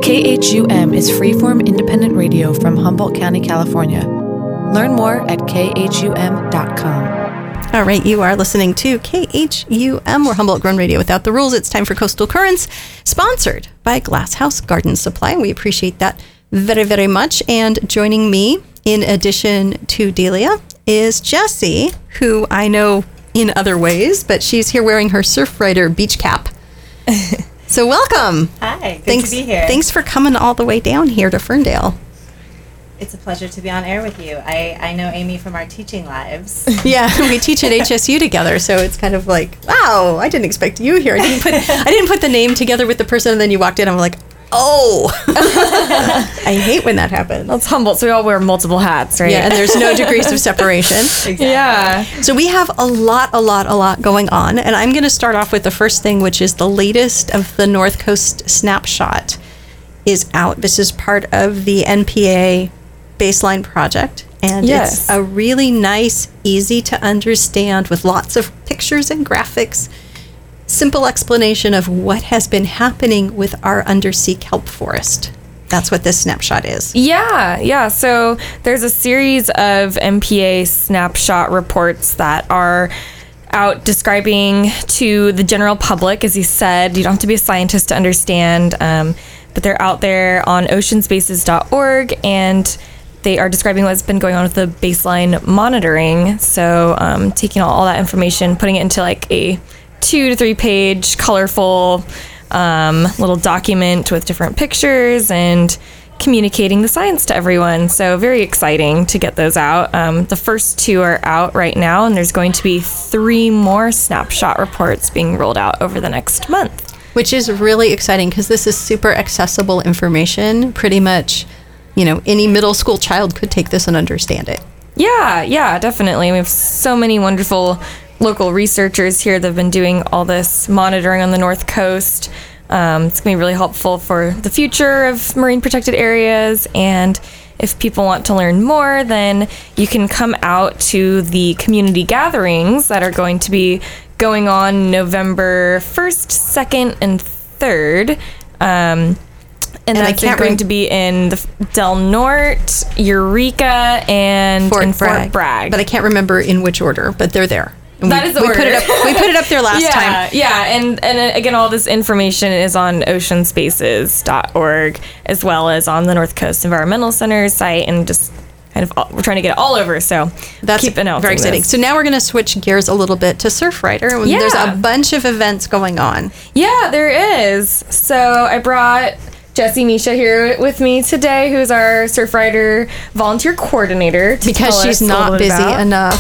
KHUM is freeform independent radio from Humboldt County, California. Learn more at khum.com. All right, you are listening to KHUM, or Humboldt Grown Radio Without the Rules. It's time for Coastal Currents, sponsored by Glass House Garden Supply. We appreciate that very, very much. And joining me, in addition to Delia, is Jessie, who I know in other ways, but she's here wearing her Surfrider beach cap. So welcome. Hi, good to be here. Thanks for coming all the way down here to Ferndale. It's a pleasure to be on air with you. I know Amy from our teaching lives. Yeah, we teach at HSU together, so it's kind of like, wow, I didn't expect you here. I didn't put the name together with the person, and then you walked in, I'm like, oh. I hate when that happens. Well, it's Humboldt, so we all wear multiple hats, right? Yeah, and there's no degrees of separation. Exactly. Yeah. So we have a lot going on, and I'm going to start off with the first thing, which is the latest of the North Coast Snapshot is out. This is part of the NPA Baseline Project, and It's a really nice, easy to understand, with lots of pictures and graphics, simple explanation of what has been happening with our undersea kelp forest. That's what this snapshot is. Yeah. So there's a series of MPA snapshot reports that are out describing to the general public, as you said. You don't have to be a scientist to understand, but they're out there on oceanspaces.org, and they are describing what's been going on with the baseline monitoring. So taking all that information, putting it into like a 2 to 3 page colorful little document with different pictures and communicating the science to everyone. So very exciting to get those out. The first 2 are out right now, and there's going to be 3 more snapshot reports being rolled out over the next month. Which is really exciting because this is super accessible information. Pretty much, any middle school child could take this and understand it. Yeah, definitely. We have so many wonderful local researchers here that have been doing all this monitoring on the North Coast. It's going to be really helpful for the future of marine protected areas. And if people want to learn more, then you can come out to the community gatherings that are going to be going on November 1st, 2nd, and 3rd. And that's going to be in the Del Norte, Eureka, and Fort Bragg. But I can't remember in which order, but they're there. And that is the order. We put it up there last time. Yeah, and again, all this information is on oceanspaces.org, as well as on the North Coast Environmental Center's site, and just kind of we're trying to get it all over. So that's keep announcing very exciting. this. So now we're going to switch gears a little bit to Surfrider. Yeah. There's a bunch of events going on. Yeah, there is. So I brought Jessie Misha here with me today, who's our Surfrider volunteer coordinator. Because she's not busy enough.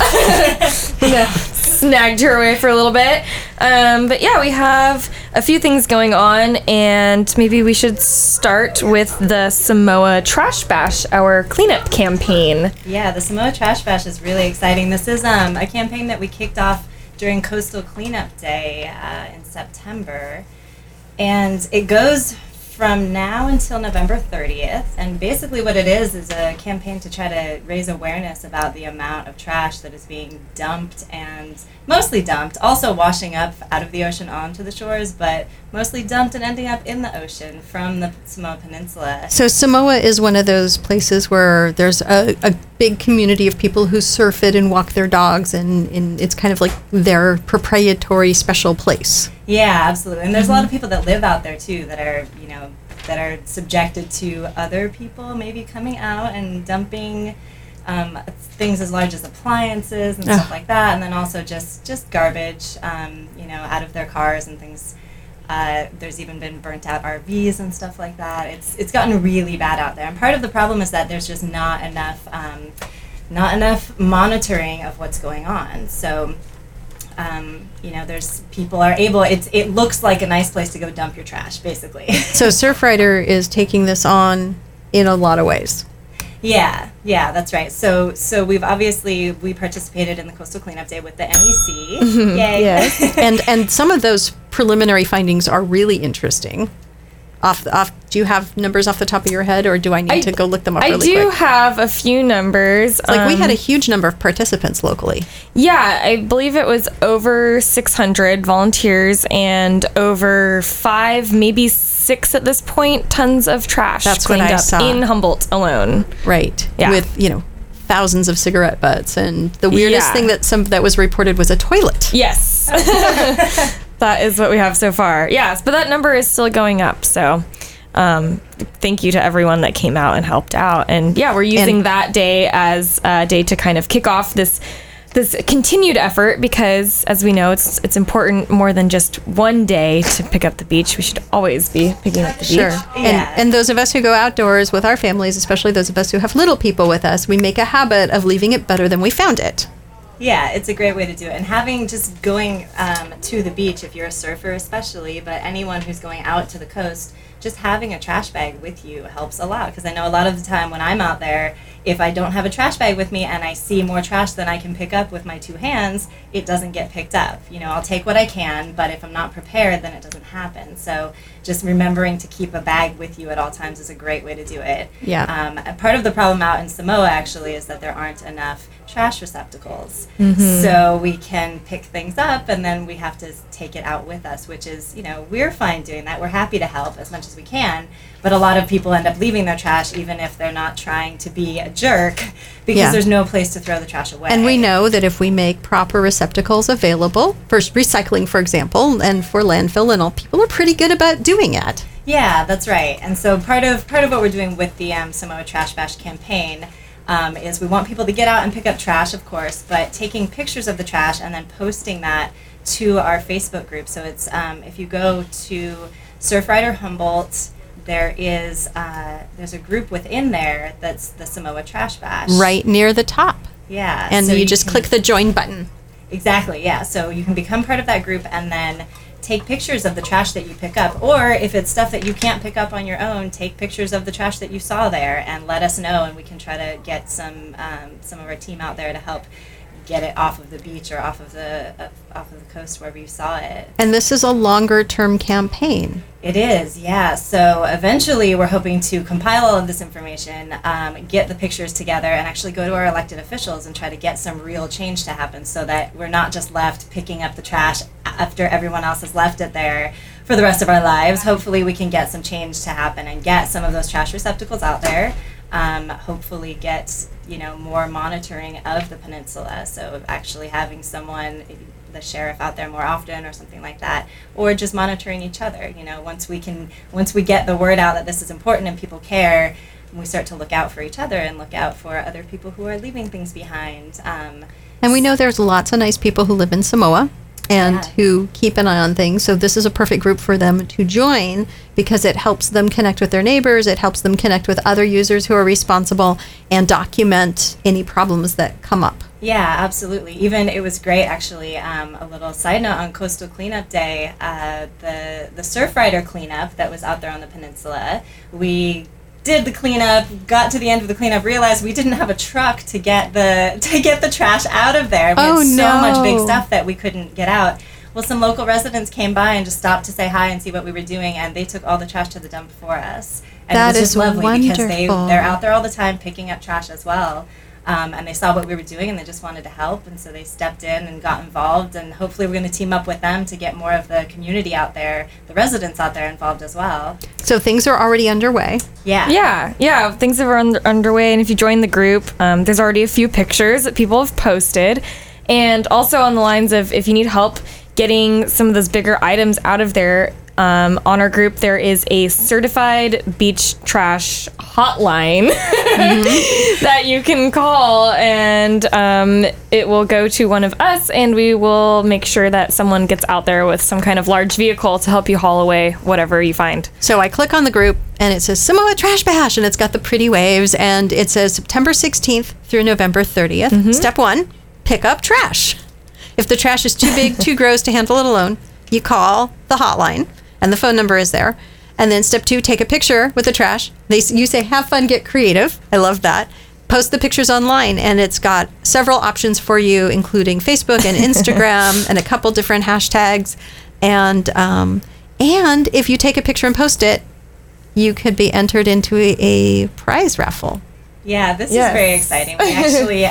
Snagged her away for a little bit. But yeah, we have a few things going on, and maybe we should start with the Samoa Trash Bash, our cleanup campaign. Yeah, the Samoa Trash Bash is really exciting. This is a campaign that we kicked off during Coastal Cleanup Day in September, and it goes from now until November 30th, and basically what it is a campaign to try to raise awareness about the amount of trash that is being dumped, and mostly dumped, also washing up out of the ocean onto the shores, but mostly dumped and ending up in the ocean from the Samoa Peninsula. So Samoa is one of those places where there's a big community of people who surf it and walk their dogs, and it's kind of like their proprietary special place. Yeah, absolutely. And there's a lot of people that live out there too that are, that are subjected to other people maybe coming out and dumping things as large as appliances and stuff like that, and then also just garbage, out of their cars and things. There's even been burnt out RVs and stuff like that. It's gotten really bad out there, and part of the problem is that there's just not enough monitoring of what's going on. So there's people are able. It looks like a nice place to go dump your trash, basically. So Surfrider is taking this on in a lot of ways. Yeah, that's right. So we participated in the Coastal Cleanup Day with the NEC. Yay! Yes, and some of those preliminary findings are really interesting. Do you have numbers off the top of your head, or do I need to go look them up really quick? I do have a few numbers. Like we had a huge number of participants locally. Yeah, I believe it was over 600 volunteers and over 5, maybe 6 at this point, tons of trash cleaned up in Humboldt alone. Right. Yeah. With, thousands of cigarette butts, and the weirdest thing that was reported was a toilet. Yes. That is what we have so far. Yes, but that number is still going up, so thank you to everyone that came out and helped out. And we're using that day as a day to kind of kick off this continued effort, because as we know, it's important more than just one day to pick up the beach. We should always be picking up the beach. Sure. And those of us who go outdoors with our families, especially those of us who have little people with us, we make a habit of leaving it better than we found it. Yeah, it's a great way to do it. And having just going to the beach, if you're a surfer especially, but anyone who's going out to the coast, just having a trash bag with you helps a lot. Because I know a lot of the time when I'm out there, if I don't have a trash bag with me and I see more trash than I can pick up with my 2 hands, it doesn't get picked up. I'll take what I can, but if I'm not prepared, then it doesn't happen. So just remembering to keep a bag with you at all times is a great way to do it. Yeah. Part of the problem out in Samoa, actually, is that there aren't enough trash receptacles. So we can pick things up and then we have to take it out with us, which is, we're fine doing that. We're happy to help as much as we can. But a lot of people end up leaving their trash even if they're not trying to be a jerk, because there's no place to throw the trash away. And we know that if we make proper receptacles available for recycling, for example, and for landfill and all, people are pretty good about doing it. Yeah, that's right. And so part of what we're doing with the Samoa Trash Bash campaign is we want people to get out and pick up trash, of course, but taking pictures of the trash and then posting that to our Facebook group. So it's if you go to Surfrider Humboldt, there's a group within there that's the Samoa Trash Bash. Right near the top. Yeah. And so you just click the join button. Exactly, yeah. So you can become part of that group and then take pictures of the trash that you pick up. Or if it's stuff that you can't pick up on your own, take pictures of the trash that you saw there and let us know, and we can try to get some of our team out there to help get it off of the beach or off of the coast wherever you saw it. And this is a longer term campaign. It is, yeah. So eventually we're hoping to compile all of this information, get the pictures together, and actually go to our elected officials and try to get some real change to happen so that we're not just left picking up the trash after everyone else has left it there for the rest of our lives. Hopefully we can get some change to happen and get some of those trash receptacles out there. Hopefully get more monitoring of the peninsula, so actually having someone, the sheriff, out there more often or something like that, or just monitoring each other. Once we get the word out that this is important and people care, we start to look out for each other and look out for other people who are leaving things behind. And we know there's lots of nice people who live in Samoa and who keep an eye on things. So this is a perfect group for them to join, because it helps them connect with their neighbors, it helps them connect with other users who are responsible, and document any problems that come up. Yeah, absolutely. Even it was great, actually. A little side note on Coastal Cleanup Day, the Surfrider cleanup that was out there on the peninsula, we did the cleanup, got to the end of the cleanup, realized we didn't have a truck to get the trash out of there. We had so much big stuff that we couldn't get out. Well, some local residents came by and just stopped to say hi and see what we were doing, and they took all the trash to the dump for us. And that it was just lovely wonderful. because they're out there all the time picking up trash as well. And they saw what we were doing and they just wanted to help, and so they stepped in and got involved, and hopefully we're going to team up with them to get more of the community out there, the residents out there, involved as well. So things are already underway. Yeah, things are underway, and if you join the group, there's already a few pictures that people have posted, and also on the lines of if you need help getting some of those bigger items out of there, on our group there is a certified beach trash hotline that you can call, and it will go to one of us, and we will make sure that someone gets out there with some kind of large vehicle to help you haul away whatever you find. So I click on the group and it says Samoa Trash Bash, and it's got the pretty waves, and it says September 16th through November 30th. Step 1, pick up trash. If the trash is too big, too gross to handle it alone, you call the hotline, and the phone number is there. And then step 2, take a picture with the trash. You say, have fun, get creative. I love that. Post the pictures online, and it's got several options for you, including Facebook and Instagram and a couple different hashtags. And if you take a picture and post it, you could be entered into a prize raffle. Yeah, this Yes. is very exciting. We actually,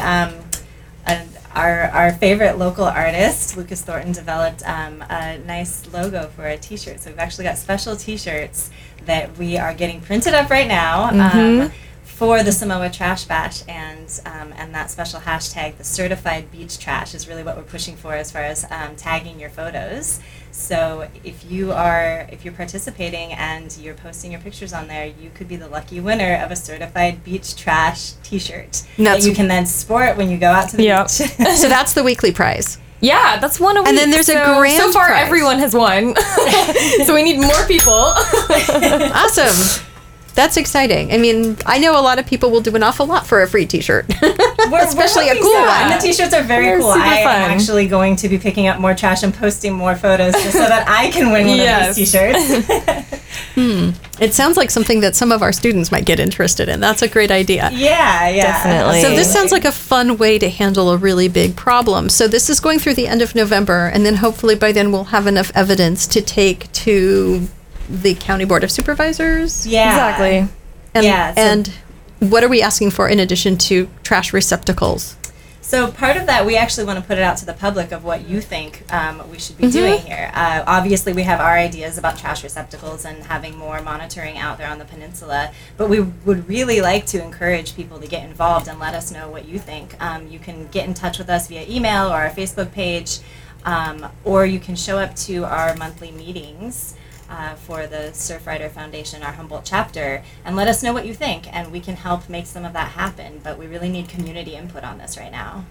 our favorite local artist, Lucas Thornton, developed a nice logo for a T-shirt. So we've actually got special T-shirts that we are getting printed up right now for the Samoa Trash Bash, and that special hashtag, the Certified Beach Trash, is really what we're pushing for as far as tagging your photos. So if you're participating and you're posting your pictures on there, you could be the lucky winner of a Certified Beach Trash T-shirt that you can then sport when you go out to the beach. So that's the weekly prize. Yeah, that's one a week. And then there's a grand So far, prize. everyone has won. So we need more people. Awesome. That's exciting. I mean, I know a lot of people will do an awful lot for a free T-shirt. Especially a hoping cool so. one. And the T-shirts are very They're cool. super I fun. am actually going to be picking up more trash and posting more photos just so that I can win one of these T-shirts. It sounds like something that some of our students might get interested in. That's a great idea. Yeah, Definitely. So this sounds like a fun way to handle a really big problem. So this is going through the end of November, and then hopefully by then we'll have enough evidence to take to the County Board of Supervisors. Yeah. Exactly. And, Yeah, so- and what are we asking for in addition to trash receptacles? So part of that, we actually want to put it out to the public of what you think we should be doing here. Obviously, we have our ideas about trash receptacles and having more monitoring out there on the peninsula, but we would really like to encourage people to get involved and let us know what you think. You can get in touch with us via email or our Facebook page, or you can show up to our monthly meetings for the Surfrider Foundation, our Humboldt chapter, and let us know what you think, and we can help make some of that happen. But we really need community input on this right now.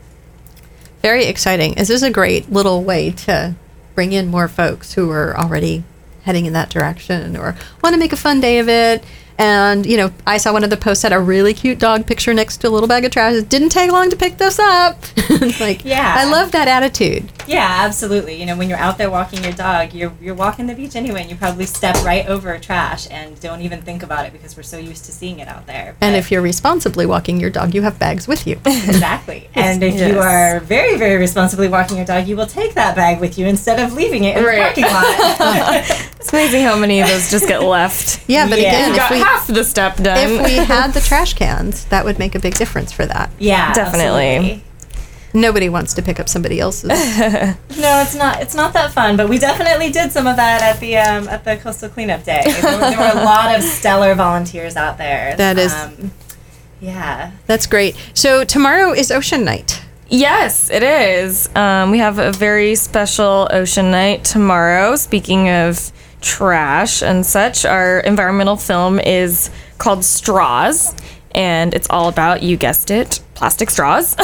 Very exciting. This is a great little way to bring in more folks who are already heading in that direction or want to make a fun day of it. And, you know, I saw one of the posts had a really cute dog picture next to a little bag of trash. It didn't take long to pick this up. It's like, Yeah. I love that attitude. Yeah, absolutely. You know, when you're out there walking your dog, you're walking the beach anyway, and you probably step right over trash and don't even think about it because we're so used to seeing it out there. And But- if you're responsibly walking your dog, you have bags with you. Exactly. And if you Yes. are very, very responsibly walking your dog, you will take that bag with you instead of leaving it in Right. the parking lot. It's amazing how many of those just get left. Yeah, but Yeah. again, We got half the step done. if we had the trash cans, that would make a big difference for that. Yeah, Definitely. absolutely. Nobody wants to pick up somebody else's. No, it's not. It's not that fun. But we definitely did some of that at the Coastal Cleanup Day. There were a lot of stellar volunteers out there. That is- Yeah. That's great. So tomorrow is Ocean Night. Yes, it is. We have a very special ocean night tomorrow. Speaking of trash and such, our environmental film is called Straws, and it's all about, you guessed it, plastic straws.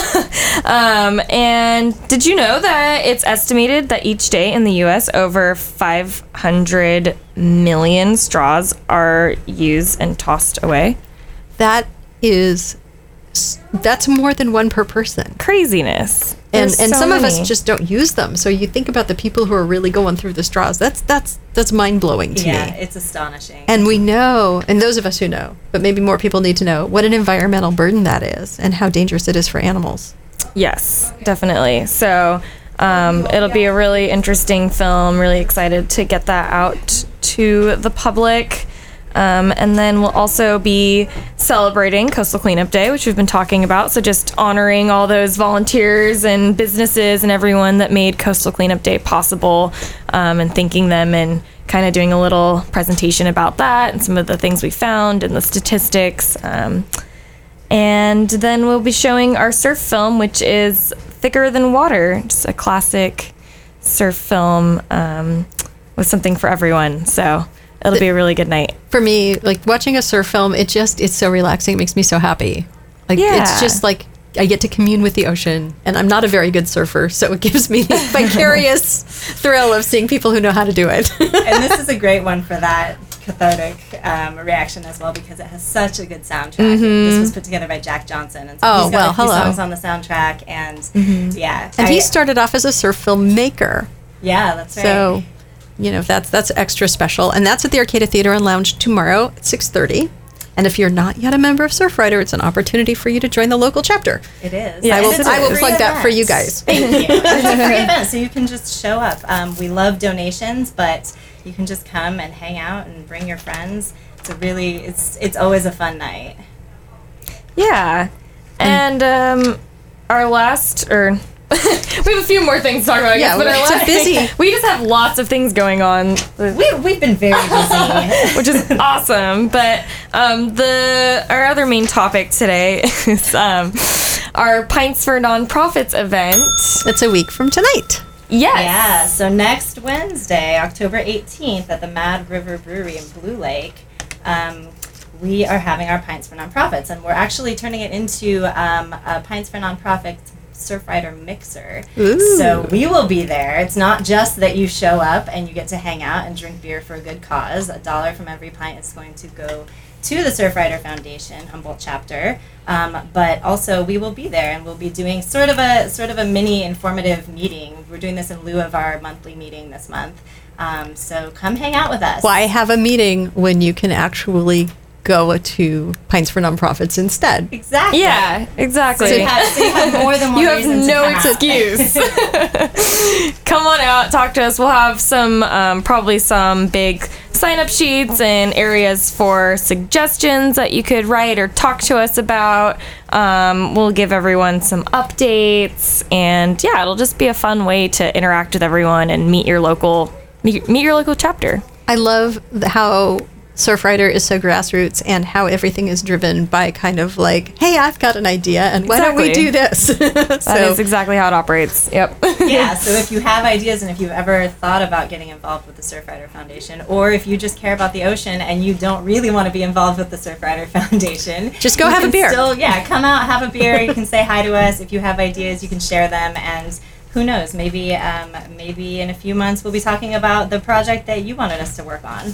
And did you know that it's estimated that each day in the U.S. over 500 million straws are used and tossed away? That's more than one per person. Craziness. And There's so some of us many. just don't use them. So you think about the people who are really going through the straws. That's mind blowing to Yeah, me. it's astonishing. And we know, and those of us who know, but maybe more people need to know what an environmental burden that is and how dangerous it is for animals. Yes, definitely. So it'll be a really interesting film. Really excited to get that out to the public. And then we'll also be celebrating Coastal Cleanup Day, which we've been talking about. So just honoring all those volunteers and businesses and everyone that made Coastal Cleanup Day possible, and thanking them and kind of doing a little presentation about that and some of the things we found and the statistics. And then we'll be showing our surf film, which is Thicker Than Water, just a classic surf film with something for everyone. So it'll be a really good night. For me, like watching a surf film, it's so relaxing. It makes me so happy. Like Yeah. it's just like I get to commune with the ocean, and I'm not a very good surfer, so it gives me the vicarious thrill of seeing people who know how to do it. And this is a great one for that cathartic reaction as well, because it has such a good soundtrack. This was put together by Jack Johnson, and so Oh, he's got well, a few hello. songs on the soundtrack. And yeah, And he started off as a surf filmmaker. yeah, that's right. So, you know, that's extra special. And that's at the Arcata Theater and Lounge tomorrow at 6:30. And if you're not yet a member of Surfrider, it's an opportunity for you to join the local chapter. It is. Yeah, And I it's will, a I will free plug that for event. you guys. Thank you. It's a free event, so you can just show up. We love donations, but You can just come and hang out and bring your friends. It's always a fun night. Yeah. And our last, or we have a few more things to talk about, I guess, but our it's last, busy. we just have lots of things going on, We've been very busy. which is awesome. But our other main topic today is our Pints for Nonprofits event. It's a week from tonight. Yes. Yeah, so next Wednesday, October 18th, at the Mad River Brewery in Blue Lake, we are having our Pints for Nonprofits, and we're actually turning it into a Pints for Nonprofits Surfrider mixer. Ooh. So we will be there. It's not just that you show up and you get to hang out and drink beer for a good cause. $1 from every pint is going to go to the Surfrider Foundation Humboldt chapter, but also we will be there, and we'll be doing sort of a mini informative meeting. We're doing this in lieu of our monthly meeting this month, so come hang out with us. Why have a meeting when you can actually go to Pints for Nonprofits instead? Exactly. Yeah, exactly. So you have more than one You have reason to no come out. excuse. Come on out, talk to us. We'll have some, probably some big sign-up sheets and areas for suggestions that you could write or talk to us about. We'll give everyone some updates, and yeah, it'll just be a fun way to interact with everyone and meet your local chapter. I love how Surfrider is so grassroots, and how everything is driven by kind of like, hey, I've got an idea, and why don't we Exactly. do this? That is exactly how it operates. Yep. Yeah, so if you have ideas, and if you've ever thought about getting involved with the Surfrider Foundation, or if you just care about the ocean and you don't really want to be involved with the Surfrider Foundation, Just go you have a can beer. Come out, have a beer. You can say hi to us. If you have ideas, you can share them, and who knows, maybe in a few months we'll be talking about the project that you wanted us to work on.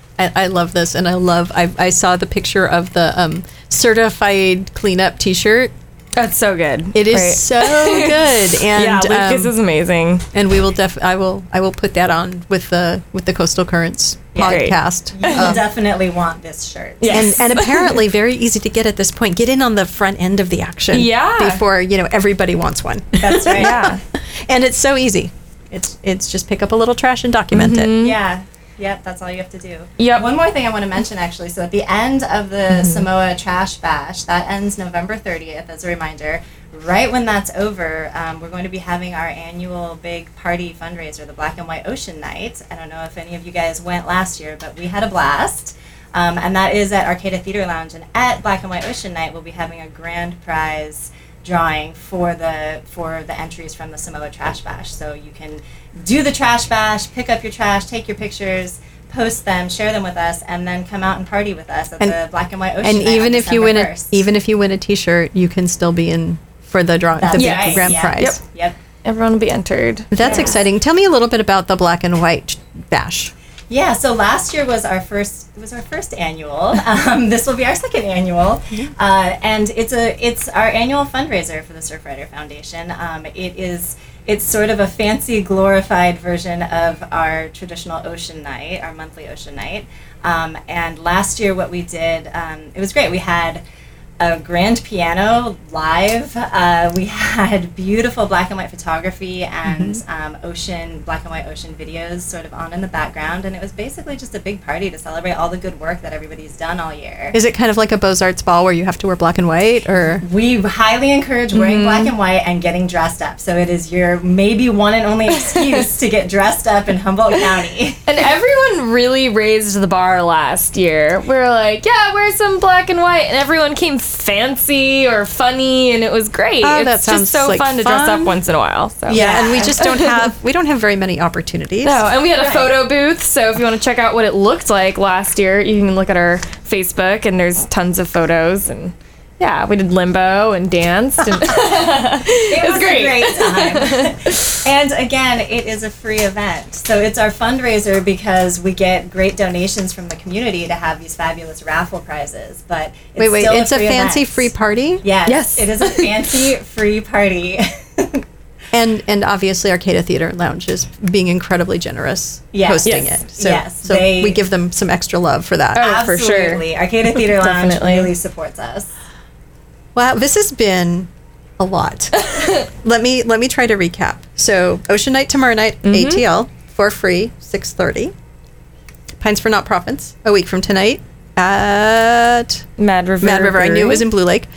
I love this, and I saw the picture of the certified cleanup T-shirt. That's so good. It is Right. so good, and Yeah, Lucas is amazing. and we will I will put that on with the Coastal Currents Great. podcast. You will definitely want this shirt. Yes. And apparently very easy to get at this point. Get in on the front end of the action. Yeah. Before everybody wants one. That's right. Yeah. And it's so easy. It's just pick up a little trash and document it. Yeah. Yep, that's all you have to do. Yep. One more thing I want to mention, actually. So at the end of the Samoa Trash Bash, that ends November 30th, as a reminder. Right when that's over, we're going to be having our annual big party fundraiser, the Black and White Ocean Night. I don't know if any of you guys went last year, but we had a blast. And that is at Arcata Theater Lounge. And at Black and White Ocean Night, we'll be having a grand prize drawing for the entries from the Samoa Trash Bash. So you can do the Trash Bash, pick up your trash, take your pictures, post them, share them with us, and then come out and party with us at the Black and White Ocean And Night even on if you win December it, 1st. even if you win a T-shirt, you can still be in for the draw, That's the big right, grand yeah. prize. Yep. Everyone will be entered. That's Yeah. exciting. Tell me a little bit about the Black and White Bash. Yeah, so last year was our first annual. This will be our second annual, and it's our annual fundraiser for the Surfrider Foundation. It's sort of a fancy, glorified version of our traditional ocean night, our monthly ocean night. And last year, what we did, it was great. We had a grand piano live. We had beautiful black and white photography and black and white ocean videos sort of on in the background, and it was basically just a big party to celebrate all the good work that everybody's done all year. Is it kind of like a Beaux-Arts ball where you have to wear black and white, or? We highly encourage wearing black and white and getting dressed up. So it is your maybe one and only excuse to get dressed up in Humboldt County. And everyone really raised the bar last year. We were like, yeah, wear some black and white. And everyone came fancy or funny, and it was great. Oh, it's that sounds just so like fun to dress fun. up once in a while. So. Yeah, and we just don't have very many opportunities. No, and we had a Right. photo booth, so if you want to check out what it looked like last year, you can look at our Facebook, and there's tons of photos. And yeah, we did limbo and danced. And It was great. a great time. And again, it is a free event. So it's our fundraiser because we get great donations from the community to have these fabulous raffle prizes. But it's Wait, still it's a free fancy event. free party? Yes, Yes. it is a fancy free party. And obviously Arcata Theater Lounge is being incredibly generous Yes. hosting Yes. it. So, Yes, so they- we give them some extra love for that. Oh, for sure. Absolutely. Arcata Theater Lounge Definitely. really supports us. Wow, this has been a lot. let me try to recap. So Ocean Night tomorrow night, ATL for free, 6:30. Pints for Not Profits, a week from tonight at Mad River. I knew it was in Blue Lake.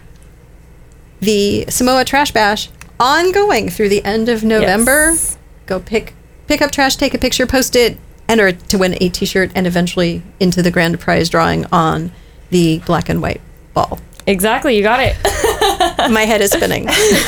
The Samoa Trash Bash, ongoing through the end of November. Yes. Go pick up trash, take a picture, post it, enter to win a t-shirt, and eventually into the grand prize drawing on the black and white ball. Exactly, you got it. My head is spinning.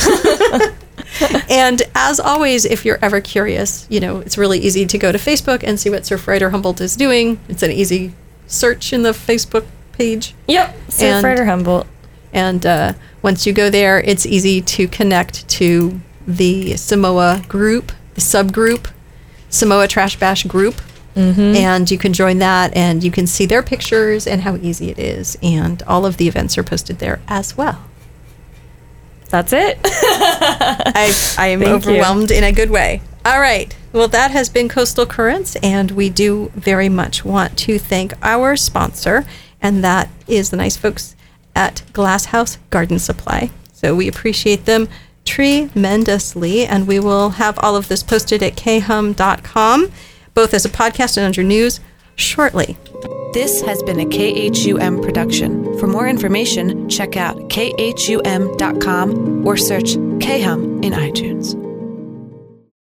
And as always, if you're ever curious, it's really easy to go to Facebook and see what Surfrider Humboldt is doing. It's an easy search in the Facebook page. Yep, Surfrider Humboldt. And once you go there, it's easy to connect to the Samoa group, the subgroup, Samoa Trash Bash group. Mm-hmm. And you can join that, and you can see their pictures and how easy it is. And all of the events are posted there as well. That's it. I am overwhelmed in a good way. All right. Well, that has been Coastal Currents, and we do very much want to thank our sponsor, and that is the nice folks at Glass House Garden Supply. So we appreciate them tremendously, and we will have all of this posted at khum.com, both as a podcast and under news, shortly. This has been a KHUM production. For more information, check out khum.com or search KHUM in iTunes.